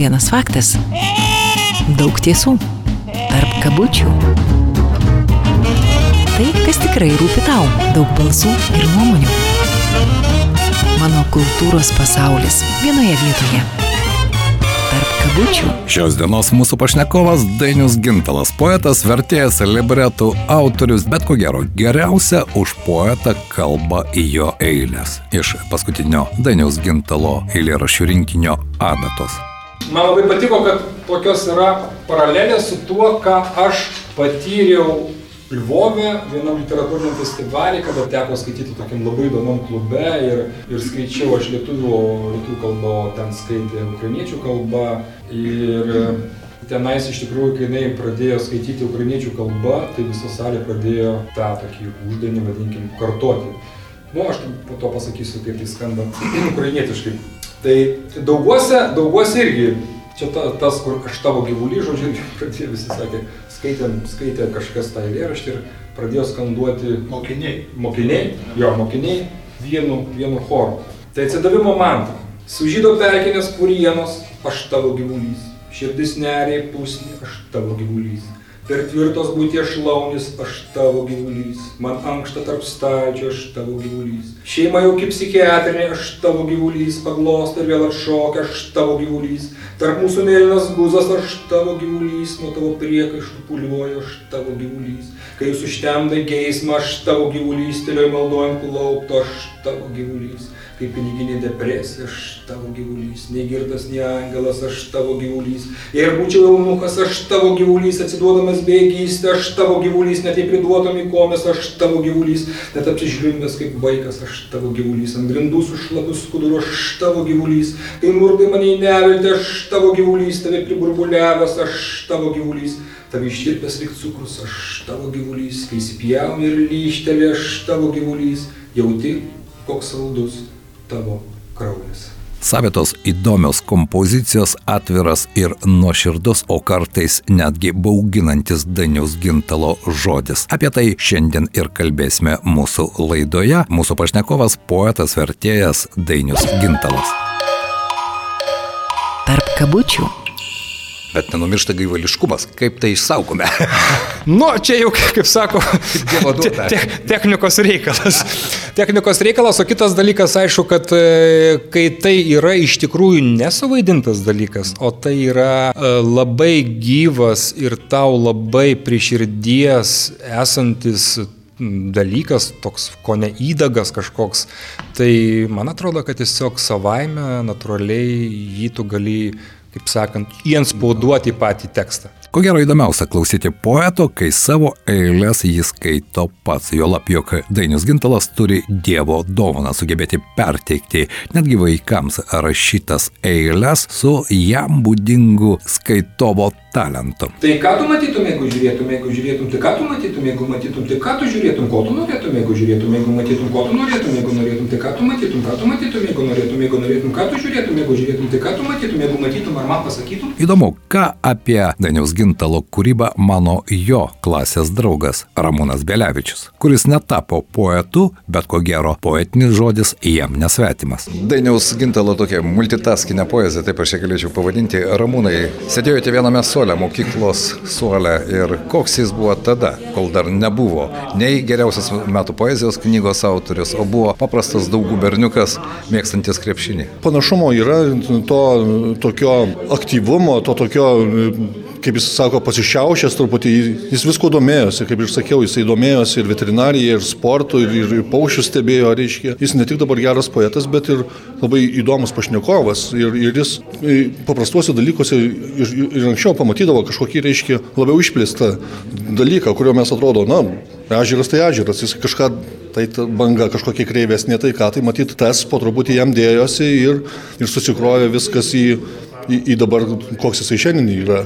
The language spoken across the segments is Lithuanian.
vienas faktas, daug tiesų, tarp kabučių. Tai, kas tikrai rūpi tau, daug balsų ir nuomonių. Mano kultūros pasaulis vienoje vietoje. Tarp kabučių. Šios dienos mūsų pašnekovas Dainius Gintalas, poetas, vertėjas, libretų autorius, bet ko gero geriausia už poetą kalba jo eilės. Iš paskutinio Dainiaus Gintalo eilėraščių rinkinio Adatos. Man labai patiko, kad tokios yra paralelės su tuo, ką aš patyriau Lvove, vienam literatūriniam festivalį, kada teko skaityti tokiam labai įdomiam klube ir skaičiau aš lietuvių kalbą, o ten skaitė ukrainiečių kalba. Ir tenais iš tikrųjų, kai jinai pradėjo skaityti ukrainiečių kalbą, tai visa salė pradėjo tą tokį uždavinį, vadinkim, kartoti. Aš po to pasakysiu, kaip tai skamba ukrainietiškai. Tai dauguose irgi, čia tas, kur aš tavo gyvulį, žodžiu, pradėjo visi sakė, skaitė kažkas tą eilėraštį ir pradėjo skanduoti mokiniai vienu choru. Tai atsidavimo mantra. Sužydo pelkinės purienos, aš tavo gyvulys. Širdis neriai pusni, aš tavo gyvulys. Per tvirtos būties šlaunis, aš tavo gyvulys. Man ankšta tarp stalčių, aš tavo gyvulys. Šeima jau kaip psichiatrinė, aš tavo gyvulys. Paglosta ir vėl atšokia, aš tavo gyvulys. Tarp mūsų mėlynas guzas, aš tavo gyvulys. Nuo tavo priekaištų pūliuoju, aš tavo gyvulys. Kai jūs užtemdai geismą, aš tavo gyvulys. Tėlioj maldojant laukto, aš tavo gyvulys. Kaip piniginė depresija, aš tavo gyvulys. Nei girtas, nei angelas, aš tavo gyvulys. Jei ir būčiau eunuchas, aš tavo gyvulys. Atsiduodamas bėgystę, aš tavo gyvulys. Net jei priduotum į komes, aš tavo gyvulys. Net apsižliumbęs kaip vaikas, aš tavo gyvulys. Ant grindų su šlapiu skuduru, aš tavo gyvulys. Kai murdai mane į neviltį, aš tavo gyvulys. Tave priburbuliavęs, aš tavo gyvulys. Tave ištirpęs lyg cukrus, aš tavo gyvulys. Kai įsipjauni ir lyštelė, aš tavo gyvulys. Jauti, koks saldus tavo kraujas. Savitos įdomios kompozicijos, atviras ir nuoširdus, o kartais netgi bauginantis Dainiaus Gintalo žodis. Apie tai šiandien ir kalbėsime mūsų laidoje. Mūsų pašnekovas poetas, vertėjas Dainius Gintalas. Tarp kabučių. Bet nenumiršta gaivališkumas. Kaip tai išsaugome? Čia jau, kaip sako, technikos reikalas. Technikos reikalas, o kitas dalykas, aišku, kad kai tai yra iš tikrųjų nesuvaidintas dalykas, o tai yra labai gyvas ir tau labai prie širdies esantis dalykas, toks kone įdagas kažkoks, tai man atrodo, kad tiesiog savaime, natūraliai jį tu gali, kaip sakant, įanspauduoti patį tekstą. Ko gero įdomiausia klausyti poeto, kai savo eilės jis skaito pats. Juolab, jog Dainius Gintalas turi Dievo dovaną sugebėti perteikti netgi vaikams rašytas eilės su jam būdingu skaitovo talentu. Tai ką tu matytum, jeigu žiūrėtum, tai ką tu matytum, jeigu matytum, tai ką tu žiūrėtum, ko tu norėtum, jeigu žiūrėtum, jeigu matytum, ko tu norėtum, jeigu norėtum, tai ką tu matytum, jeigu norėtum, ką tu žiūrėtum, jeigu žiūrėtum, tai ką tu matytum, ar man pasakytum? Įdomu, ką apie Dainiaus Gintalo kūrybą mano jo klasės draugas Ramūnas Belevičius, kuris netapo poetu, bet ko gero poetinis žodis jam nesvetimas. Dainiaus Gintalo tokia multitaskinė poezija, taip aš ją galėčiau pavadinti. Ramūnai, sėdėjote viename suole, mokyklos suole, ir koks jis buvo tada, kol dar nebuvo nei geriausias metų poezijos knygos autorius, o buvo paprastas daugų berniukas, mėgstantis krepšinį. Panašumo yra to tokio aktyvumo, to tokio, kaip jis sako, pasišiaušęs truputį, jis visko domėjosi, kaip ir sakiau, jisai domėjosi ir veterinariją, ir sportu, ir paukščius stebėjo, reiškia. Jis ne tik dabar geras poetas, bet ir labai įdomus pašnekovas, ir jis paprastuose dalykuose ir anksčiau pamatydavo kažkokį, reiškia, labiau išplėstą dalyką, kurio mes atrodo, ežeras tai ežeras, jis kažką, tai banga kažkokia kreivesnė, tai ką, tai matyt, tas po truputį jam dėjosi ir susikrovė viskas į dabar, koks jisai šiandien yra.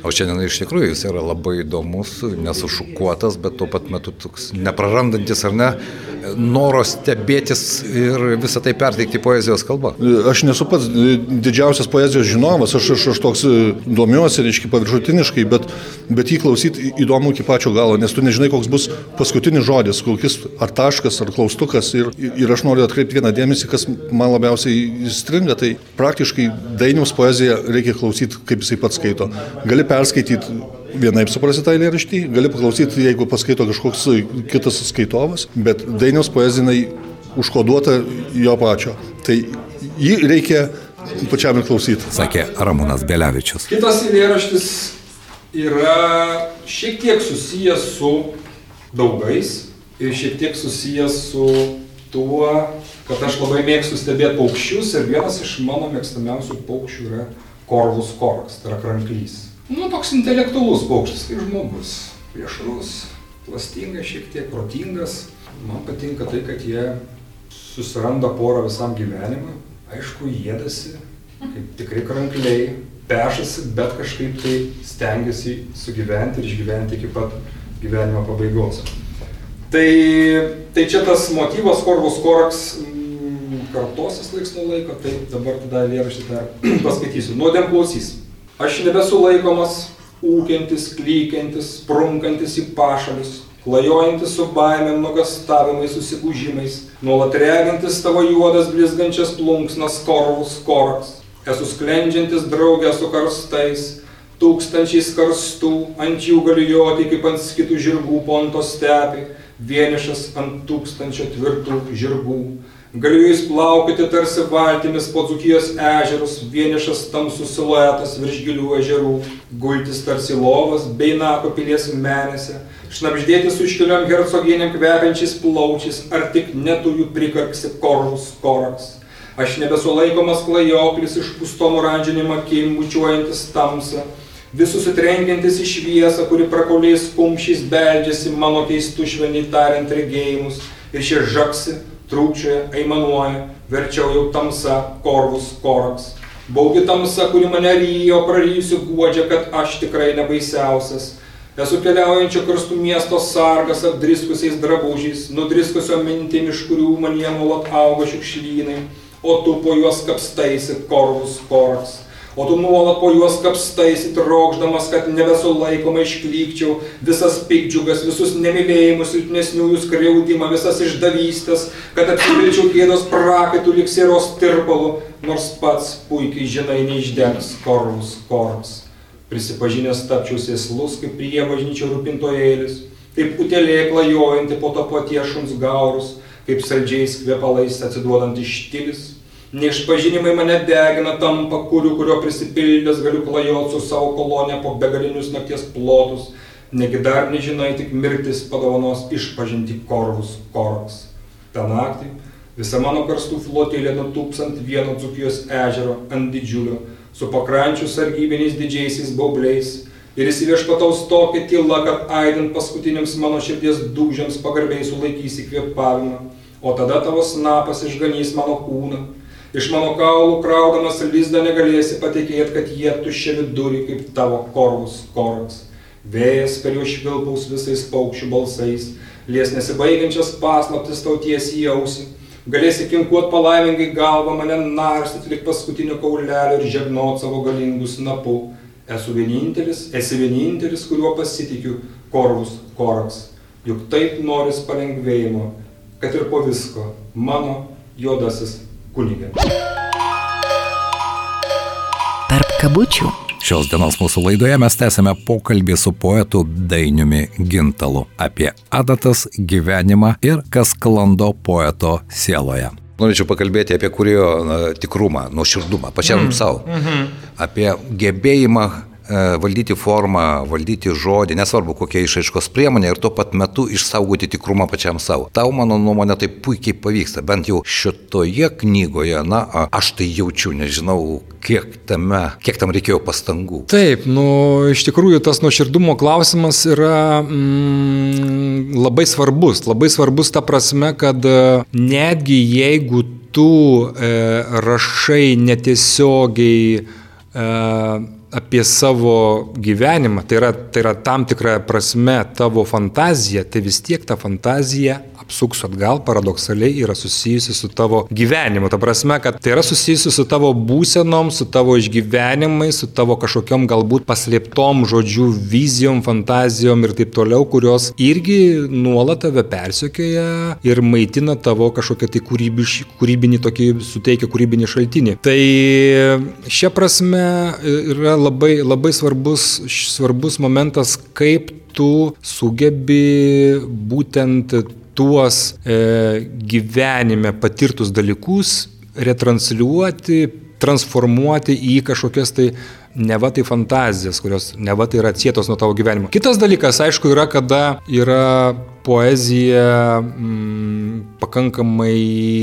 O šiandien iš tikrųjų jis yra labai įdomus, nesušukuotas, bet tuo pat metu toks neprarandantis ar ne, noro stebėtis ir visą tai perteikti poezijos kalba. Aš nesu pats didžiausias poezijos žinovas, aš toks domiuosi, reiškia, paviršutiniškai, bet jį klausyti įdomu iki pačio galo, nes tu nežinai, koks bus paskutinis žodis, kokis ar taškas, ar klaustukas. Ir aš noriu atkreipti vieną dėmesį, kas man labiausiai įstringa, tai praktiškai Dainiaus poeziją reikia klausyti, kaip jisai pats skaito. Gali perskaityti vienaip suprasti tą eilėraštį, gali paklausyti, jeigu paskaito kažkoks kitas skaitovas, bet Dainiaus poezijai užkoduota jo pačio. Tai jį reikia pačiam ir klausyti. Sakė Ramūnas Belevičius. Kitas eilėraštis yra šiek tiek susijęs su Daugais ir šiek tiek susijęs su tuo, kad aš labai mėgstu stebėti paukščius ir vienas iš mano mėgstamiausių paukščių yra Corvus corax, tai yra kranklys. Toks intelektualus paukštis, kaip žmogus, plėšrus, klastingas, šiek tiek protingas. Man patinka tai, kad jie susiranda porą visam gyvenimui. Aišku, jėdasi, kaip tikrai krankliai, pešasi, bet kažkaip tai stengiasi sugyventi ir išgyventi iki pat gyvenimo pabaigos. Tai čia tas motyvas Corvus corax kartosis laiks nuo laiko, tai dabar tada eilėraštį paskaitysiu. Nuodėm klausys. Aš nebesu laikomas, ūkiantis, klykiantis, prunkantis į pašalius, klajojantis su baimėm, nuogastavimais, susigūžimais, nuolat regintis tavo juodas blizgančias plunksnas Corvus corax. Esu sklendžiantis draugę su karstais, tūkstančiais karstų, ant jų galiu joti kaip ant skitų žirgų ponto stepį, vienišas ant 1000 tvirtų žirgų. Galiu jais plaukti tarsi valtimis po Dzūkijos ežerus, vienišas tamsus siluetas virš gilių ežerų, gultis tarsi lovas bei Nako pilies menėse, šnabždėti su iškiliom hercogienėm kvepiančiais plaučiais, ar tik ne tu jų prikarksi Corvus corax. Aš nebesu laikomas klajoklis iš pustom oranžinėm akim, bučiuojantis tamsą, vis susitrenkiantis į šviesą, kuri prakauliais kumščiais beldžiasi mano keistų švelniai tariant regėjimus, ir šie žaksi, trūkčioja, aimanuoja, verčiau jau tamsa, Corvus corax. Baugi tamsa, kuri mane ryjo, praryjusi guodžia, kad aš tikrai nebaisiausias. Esu keliaujančio karstų miesto sargas apdriskusiais drabužiais, nudriskusio mintim, iš kurių manie nuolat auga šiukšlynai, o tu po juos kapstaisi, Corvus corax. O tu nuolat po juos kapstaisi, trokšdamas, kad nebesu laikoma išklykčiau, visas pikdžiugas, visus nemylėjimus, silpnesniųjų skriaudimą, visas išdavystės, kad apsivilčiau gėdos prakaitų lyg sieros tirpalų, nors pats puikiai žinai neišdegs, Corvus corax. Prisipažinęs tapčiau sėslus, kaip priebažnyčio rūpintojėlis, kaip utėlė klajojanti po to paties šuns gaurus, kaip saldžiais kvepalais atsiduodant ištilis. Neišpažinimai mane degina tampa kuriu, kurio prisipildęs galiu klajot su savo kolonė po begalinius nakties plotus, negi dar nežinai, tik mirtis padovanos išpažinti Corvus corax. Ta naktį visa mano karstų flotilė nutūps ant vieno Dzūkijos ežero, ant didžiulio, su pakrančių sargybiniais didžiaisiais baubliais, ir įsiviešpataus tokia tyla, kad aidint paskutiniams mano širdies dūžiams pagarbiai sulaikysi kvėpavimą, o tada tavo snapas išganys mano kūną. Iš mano kaulų kraudamas lizdą negalėsi patikėti, kad jie tuščia vidurį kaip tavo Corvus corax. Vėjas per jo švilpaus visais paukščių balsais, lies nesibaigiančias paslaptis tau tiesiai į ausį. Galėsi kinkuot palaimingai galvą, mane narstyti lik paskutinio kaulelio ir žegnot savo galingus snapu. Esi vienintelis, kuriuo pasitikiu, Corvus corax. Juk taip noris palengvėjimo, kad ir po visko, mano juodasis kunigė. Tarp kabučių. Šios dienos mūsų laidoje mes tęsime pokalbį su poetu Dainiumi Gintalu apie adatas, gyvenimą ir kas sklando poeto sieloje. Norėčiau pakalbėti apie kūrėjo tikrumą, nuoširdumą, pačiam savo, apie gebėjimą valdyti formą, valdyti žodį, nesvarbu kokia išraiškos priemonė ir tuo pat metu išsaugoti tikrumą pačiam savo. Tau, mano nuomonė, tai puikiai pavyksta, bent jau šitoje knygoje, aš tai jaučiu, nežinau, kiek tam reikėjo pastangų. Taip, iš tikrųjų tas nuoširdumo klausimas yra labai svarbus ta prasme, kad netgi jeigu tu rašai netiesiogiai apie savo gyvenimą, tai yra tam tikra prasme tavo fantazija, tai vis tiek ta fantazija, apsuksiu atgal, paradoksaliai yra susijusi su tavo gyvenimu. Ta prasme, kad tai yra susijusi su tavo būsenom, su tavo išgyvenimais, su tavo kažkokiom galbūt paslėptom žodžių, vizijom, fantazijom ir taip toliau, kurios irgi nuolat tave persekioja ir maitina tavo kažkokią tai kūrybinį tokį, suteikia kūrybinį šaltinį. Tai šia prasme yra labai svarbus momentas, kaip tu sugebi būtent tuos gyvenime patirtus dalykus retransliuoti, transformuoti į kažkokias tai neva tai fantazijas, kurios neva tai yra atsietos nuo tavo gyvenimo. Kitas dalykas, aišku, yra, kada yra poezija pakankamai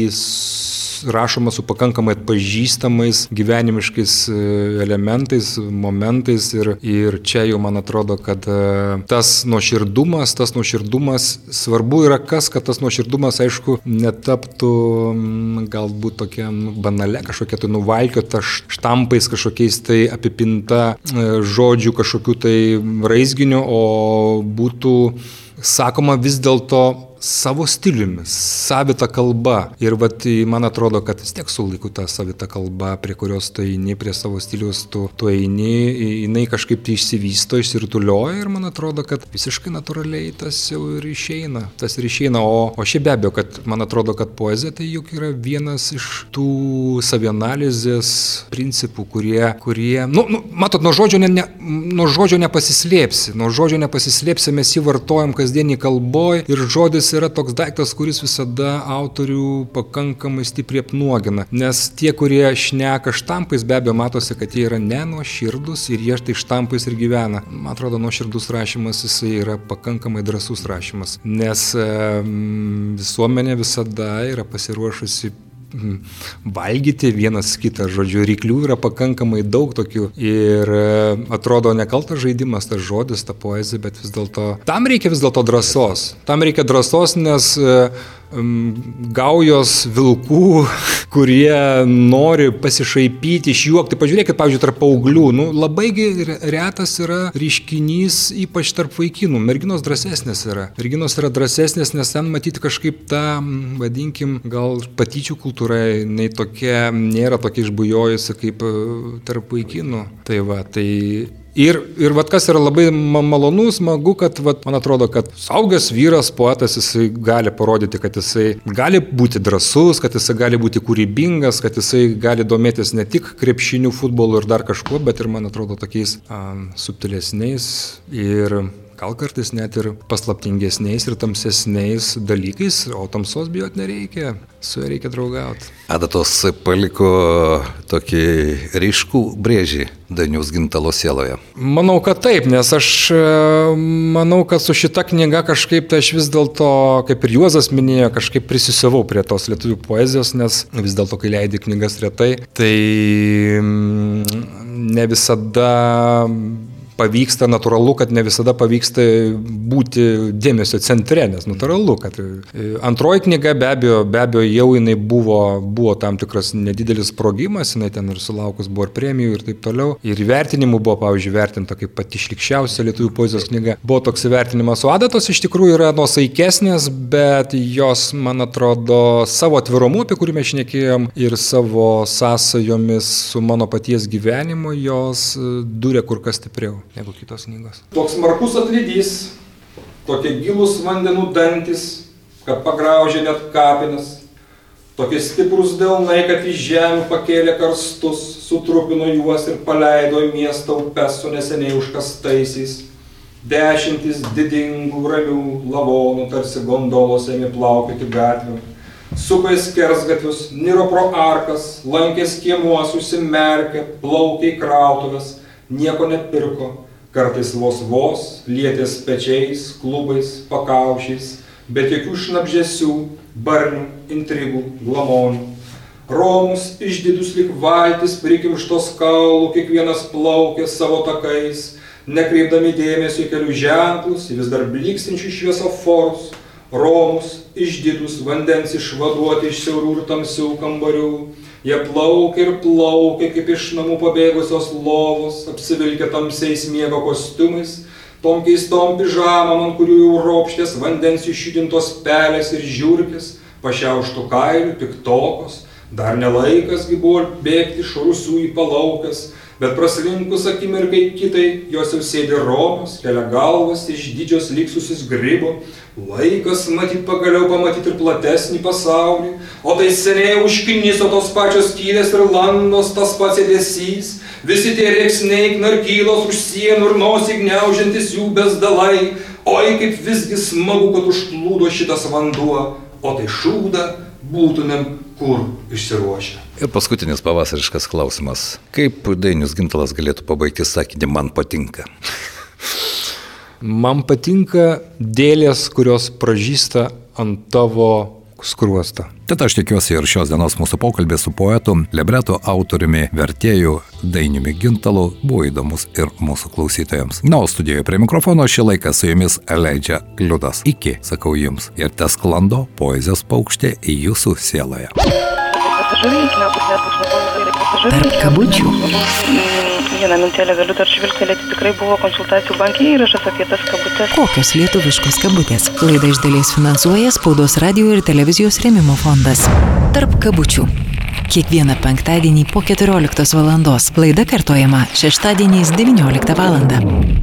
rašoma su pakankamai atpažįstamais gyvenimiškais elementais, momentais ir čia jau man atrodo, kad tas nuoširdumas, svarbu yra kad tas nuoširdumas, aišku, netaptų galbūt tokia banale, kažkokia tai nuvalkiota štampais, kažkokiais tai apipinta žodžių kažkokių tai raizginių, o būtų sakoma vis dėlto savo stiliumi, savita kalba. Ir man atrodo, kad vis tiek su laiku ta savita kalba, prie kurios tu eini, prie savo stiliaus tu eini, jinai kažkaip išsivysto, išsirutulioja ir man atrodo, kad visiškai natūraliai tas jau ir išeina. O šiaip be abejo, kad man atrodo, kad poezija tai juk yra vienas iš tų savianalizės principų, kurie matot, nuo žodžio nepasislėpsi, mes jį vartojam kasdienį kalboj ir žodis yra toks daiktas, kuris visada autorių pakankamai stipriai apnuogina, nes tie, kurie šneka štampais, be abejo matosi, kad jie yra nenuoširdus ir jie tai štampais ir gyvena. Man atrodo, nuoširdus rašymas jisai yra pakankamai drąsus rašymas, nes visuomenė visada yra pasiruošusi valgyti vienas kitą, žodžiu, ryklių yra pakankamai daug tokių ir atrodo nekaltas žaidimas tas žodis, ta poezija, bet vis dėlto tam reikia drąsos, nes gaujos vilkų, kurie nori pasišaipyti, išjuokti. Pažiūrėkit, pavyzdžiui, tarp paauglių, labai retas yra reiškinys, ypač tarp vaikinų. Merginos drąsesnės yra, nes ten matyti kažkaip ta, vadinkim, gal patyčių kultūra, nėra tokia išbujojusi kaip tarp vaikinų. Ir kas yra labai malonu, smagu, kad man atrodo, kad suaugęs vyras, poetas, jisai gali parodyti, kad jisai gali būti drąsus, kad jisai gali būti kūrybingas, kad jisai gali domėtis ne tik krepšiniu, futbolu ir dar kažkuo, bet ir, man atrodo, tokiais subtilesniais ir gal kartais net ir paslaptingesniais ir tamsesniais dalykais, o tamsos bijot nereikia, su ja reikia draugauti. Adatos paliko tokį ryškų brėžį Dainiaus Gintalo sieloje. Manau, kad taip, nes aš manau, kad su šita knyga kažkaip tai aš vis dėlto, kaip ir Juozas minėjo, kažkaip prisisavau prie tos lietuvių poezijos, nes vis dėlto, kai leidi knygas retai, tai ne visada pavyksta, natūralu, kad ne visada pavyksta būti dėmesio centre, nes natūralu, kad antroji knyga be abejo jau jinai buvo tam tikras nedidelis sprogimas, jinai ten ir sulaukus buvo ir premijų ir taip toliau, ir įvertinimų buvo, pavyzdžiui, vertinta kaip pati šlykščiausia lietuvių poezijos knyga, buvo toks įvertinimas, o Adatos iš tikrųjų yra nuosaikesnės, bet jos, man atrodo, savo atvirumu, apie kurį mes šnekėjom, ir savo sąsajomis su mano paties gyvenimu, jos durė kur kas stipriau negu kitos knygos. Toks markus atlydys, tokie gilus vandenų dantis, kad pagraužė net kapinas, tokie stiprus delnai, kad į žemę pakėlė karstus, sutrupino juos ir paleido į miestą upes su neseniai užkastaisiais. Dešimtis didingų ramių lavonų tarsi gondolos ėmė plaukioti gatvėm. Suko į skersgatvius, niro pro arkas, lankės kiemuos, užsimerkė, plaukė į krautuvės, nieko nepirko, kartais vos, lietės pečiais, klubais, pakaušiais, bet jokių šnabždesių, barnių, intrigų, glamonių. Romus išdidus lyg valtis, prikimštos kaulų, kiekvienas plaukė savo takais, nekreipdami dėmesio į kelių ženklus, į vis dar blykstinčių šviesoforus. Romus išdidus vandens išvaduoti iš siaurų ir tamsių kambarių, Jie plaukia ir plaukia, kaip iš namų pabėgusios lovos, apsivilkę tamsiais miego kostiumais, tom keistom pižamom, ant kurių jau ropštės vandens išjudintos pelės ir žiurkės, pašiauštų kailių, piktokos. Dar nelaikasgi buvo bėgti iš rusų į palaukas, bet praslinkus akimirkai kitai, jos jau sėdi romos, kelia galvas iš didžios lyg susisgribo. Laikas matyt pagaliau pamatyti ir platesnį pasaulį, o tai seniai užkniso tos pačios kylės ir landos, tas pats ėdesys, visi tie rėksniai, knarkylos už sienų ir nosį gniaužiantis jų bezdalai. Oi, kaip visgi smagu, kad užplūdo šitas vanduo, o tai šūda būtumėm kur išsiruošę. Ir paskutinis pavasariškas klausimas. Kaip Dainius Gintalas galėtų pabaigti sakinį "man patinka"? Man patinka dėlės, kurios pražysta ant tavo skruostą. Tad aš tikiuosi ir šios dienos mūsų pokalbės su poetu, libreto autoriumi, vertėju Dainiumi Gintalu buvo įdomus ir mūsų klausytojams. Na, o studijoje prie mikrofono šį laiką su jumis leidžia Liudas. Iki, sakau jums, ir tesklando poezijos paukštė į jūsų sieloje. Tarp kabučių. Vieną mintelę galiu dar žvilgtelėti, tikrai buvo konsultacijų banke įrašas apie tas kabutės. Kokios lietuviškos kabutės? Laidą iš dalies finansuoja Spaudos radio ir televizijos rėmimo fondas. Tarp kabučių. Kiekvieną penktadienį po 14 valandos. Laida kartojama šeštadieniais 19 valandą.